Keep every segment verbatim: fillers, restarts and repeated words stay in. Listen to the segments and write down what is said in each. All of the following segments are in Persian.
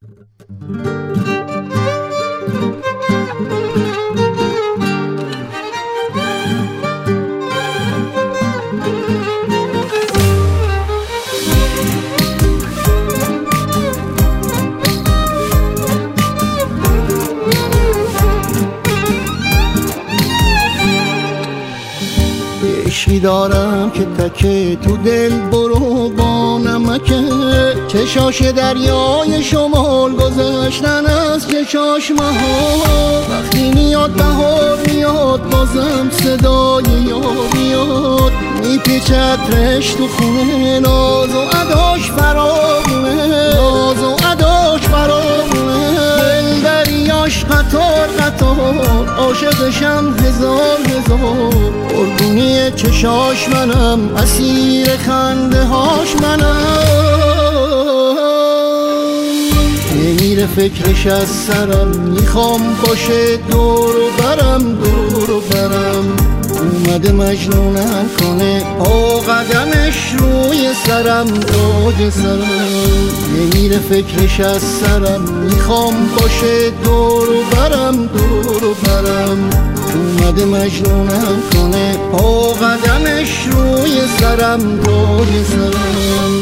عشقی دارم که تکه تو دل برو با نمکه، چشاش دریای شمال گذشتن از چشاش مهار. وقتی میاد بهار میاد بازم صدای یار میاد، میپیچه عطرش تو خونه، ناز و اداش فراغونه، ناز و اداش فراغونه. دل دریاش قطار قطار، عاشقشم هزار هزار. قربونی چشاش منم، اسیر خنده هاش منم. نمیره فکرش از سرم، میخوام باشه دور و برم دور و برم. اومده مجنونم کنه، پا قدمش روی سرم داج سرم. نمیره فکرش از سرم، میخوام باشه دور و برم دور و برم. اومده مجنونم کنه، پا قدمش روی سرم داج سرم.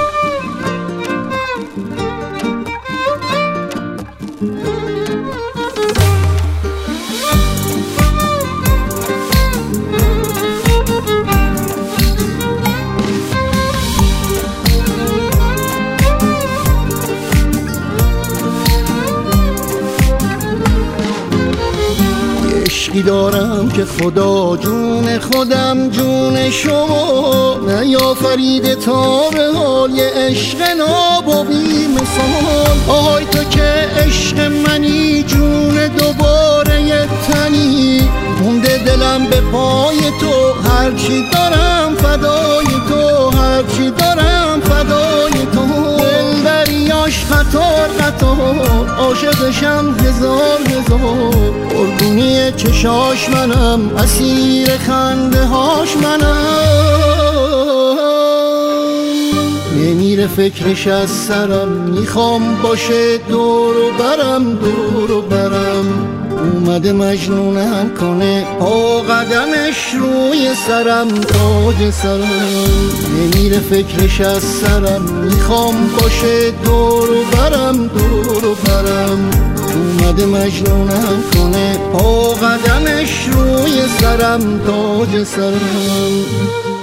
عشقی دارم که خدا جون خودم جون شما، نیافریده تا به حال یه عشق ناب و بی مثال. آهای تو که عشق منی، جون دوباره یه تنی، مونده دلم به پای تو، هرچی دارم فدای تو، هرچی دارم فدای تو. دل دریاش قطار قطار، عاشقشم هزار هزار. قربونی چشاش منم، اسیر خنده هاش منم. نمیره فکرش از سرم، میخوام باشه دور و برم دور و برم. اومده مجنونم کنه، پا قدمش روی سرم تاج سرم. نمیره فکرش از سرم، میخوام باشه دور و برم دور و برم. اومده مجنونم کنه، پا قدمش روی سرم تاج سرم.